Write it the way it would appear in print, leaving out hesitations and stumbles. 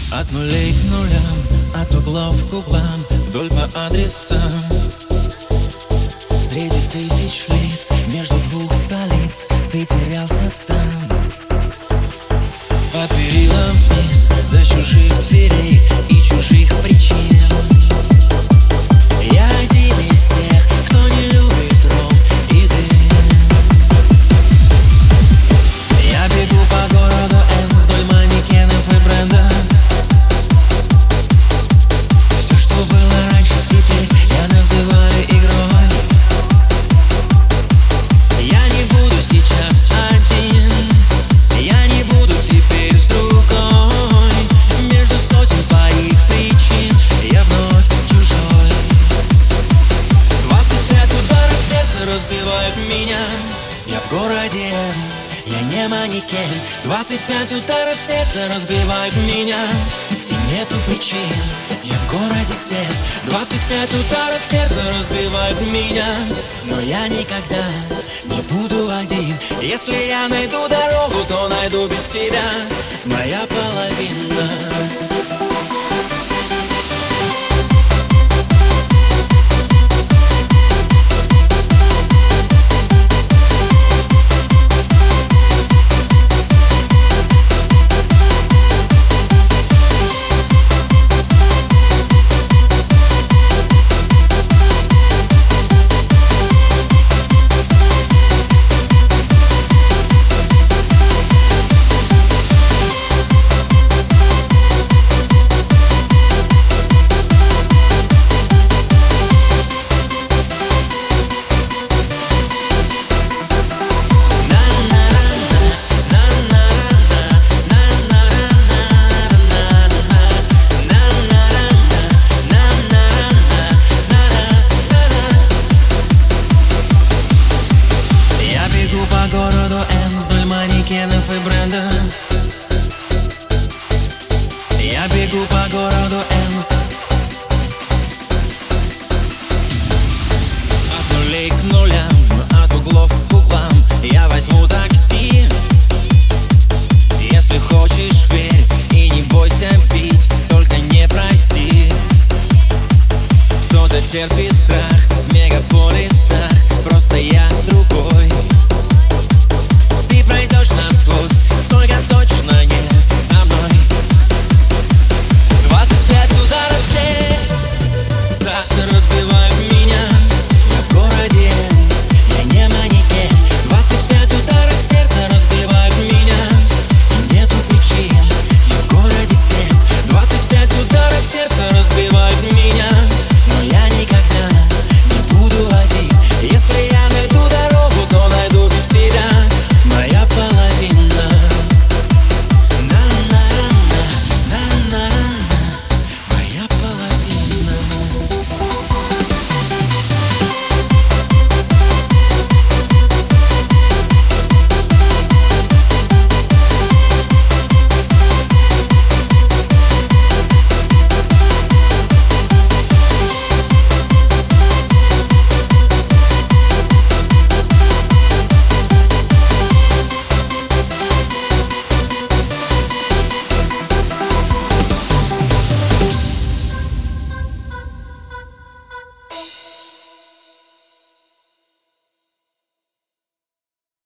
От нулей к нулям, от углов к углам, вдоль по адресам. Среди тысяч лиц, между двух столиц, ты терялся там. По перилам вниз, до чужих дверей и чужих причин. Я один из тех, кто не любит ром и дым. Я бегу по городу Н вдоль манекенов и брендов. Все, что было раньше, теперь я называю игрой. Я не буду сейчас один, я не буду теперь с другой. Между сотен твоих причин я вновь чужой. 25 ударов сердца разбивают меня. Я в городе, я не манекен. 25 ударов сердца разбивают меня, и нету причин. Я в городе стен. 25 ударов сердца разбивают меня, но я никогда не буду один. Если я найду дорогу, то найду без тебя, моя половина. По городу Н вдоль манекенов и брендов. Я бегу по городу Н. От нулей к нулям, от углов к углам. Я возьму так